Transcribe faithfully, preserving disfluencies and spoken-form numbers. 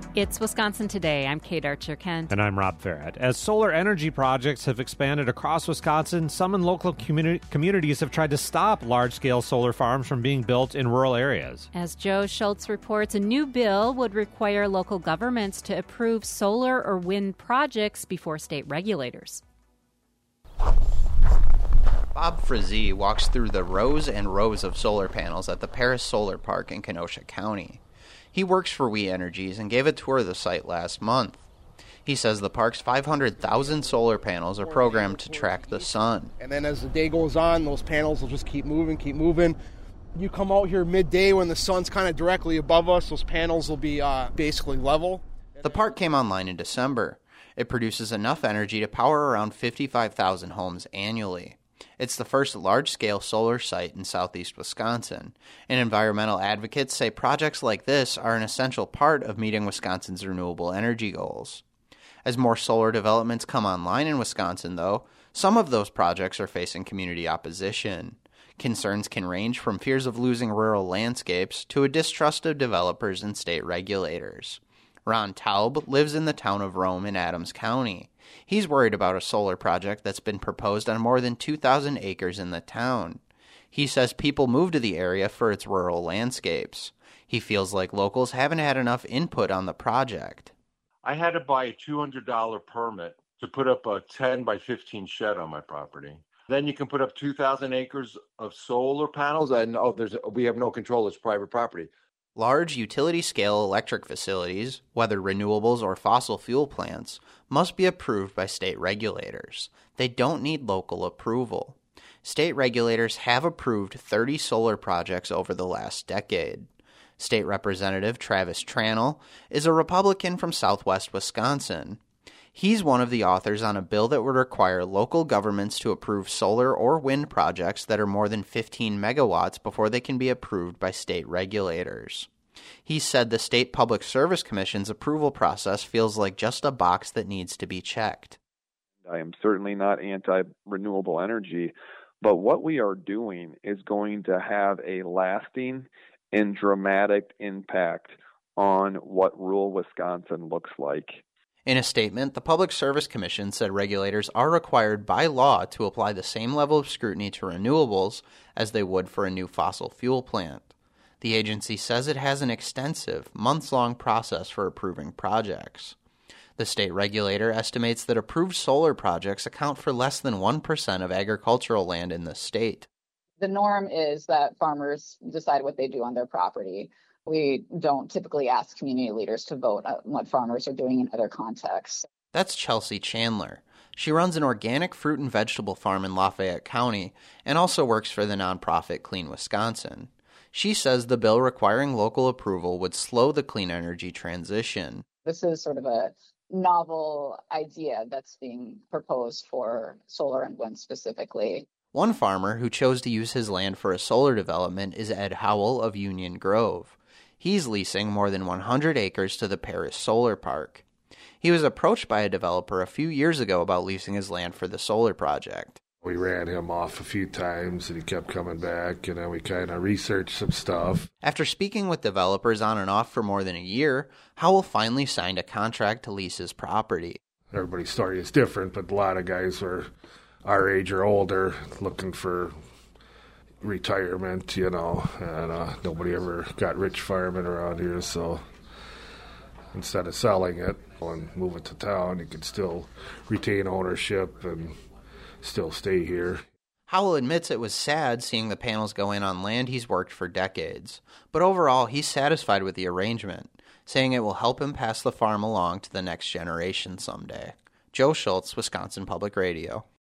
It's Wisconsin Today. I'm Kate Archer-Kent. And I'm Rob Farrett. As solar energy projects have expanded across Wisconsin, some in local communi- communities have tried to stop large-scale solar farms from being built in rural areas. As Joe Schultz reports, a new bill would require local governments to approve solar or wind projects before state regulators. Bob Frazee walks through the rows and rows of solar panels at the Paris Solar Park in Kenosha County. He works for We Energies and gave a tour of the site last month. He says the park's five hundred thousand solar panels are programmed to track the sun. And then as the day goes on, those panels will just keep moving, keep moving. You come out here midday when the sun's kind of directly above us, those panels will be uh, basically level. The park came online in December. It produces enough energy to power around fifty-five thousand homes annually. It's the first large-scale solar site in southeast Wisconsin, and environmental advocates say projects like this are an essential part of meeting Wisconsin's renewable energy goals. As more solar developments come online in Wisconsin, though, some of those projects are facing community opposition. Concerns can range from fears of losing rural landscapes to a distrust of developers and state regulators. Ron Taub lives in the town of Rome in Adams County. He's worried about a solar project that's been proposed on more than two thousand acres in the town. He says people move to the area for its rural landscapes. He feels like locals haven't had enough input on the project. I had to buy a two hundred dollars permit to put up a ten by fifteen shed on my property. Then you can put up two thousand acres of solar panels, and oh, there's we have no control. It's private property. Large utility-scale electric facilities, whether renewables or fossil fuel plants, must be approved by state regulators. They don't need local approval. State regulators have approved thirty solar projects over the last decade. State Representative Travis Tranel is a Republican from southwest Wisconsin. He's one of the authors on a bill that would require local governments to approve solar or wind projects that are more than fifteen megawatts before they can be approved by state regulators. He said the State Public Service Commission's approval process feels like just a box that needs to be checked. I am certainly not anti-renewable energy, but what we are doing is going to have a lasting and dramatic impact on what rural Wisconsin looks like. In a statement, the Public Service Commission said regulators are required by law to apply the same level of scrutiny to renewables as they would for a new fossil fuel plant. The agency says it has an extensive, months-long process for approving projects. The state regulator estimates that approved solar projects account for less than one percent of agricultural land in the state. The norm is that farmers decide what they do on their property. We don't typically ask community leaders to vote on what farmers are doing in other contexts. That's Chelsea Chandler. She runs an organic fruit and vegetable farm in Lafayette County and also works for the nonprofit Clean Wisconsin. She says the bill requiring local approval would slow the clean energy transition. This is sort of a novel idea that's being proposed for solar and wind specifically. One farmer who chose to use his land for a solar development is Ed Howell of Union Grove. He's leasing more than one hundred acres to the Paris Solar Park. He was approached by a developer a few years ago about leasing his land for the solar project. We ran him off a few times and he kept coming back, and then we kind of researched some stuff. After speaking with developers on and off for more than a year, Howell finally signed a contract to lease his property. Everybody's story is different, but a lot of guys were our age or older looking for retirement, you know, and uh, nobody ever got rich firemen around here, so instead of selling it and move it to town, you could still retain ownership and still stay here. Howell admits it was sad seeing the panels go in on land he's worked for decades, but overall he's satisfied with the arrangement, saying it will help him pass the farm along to the next generation someday. Joe Schultz, Wisconsin Public Radio.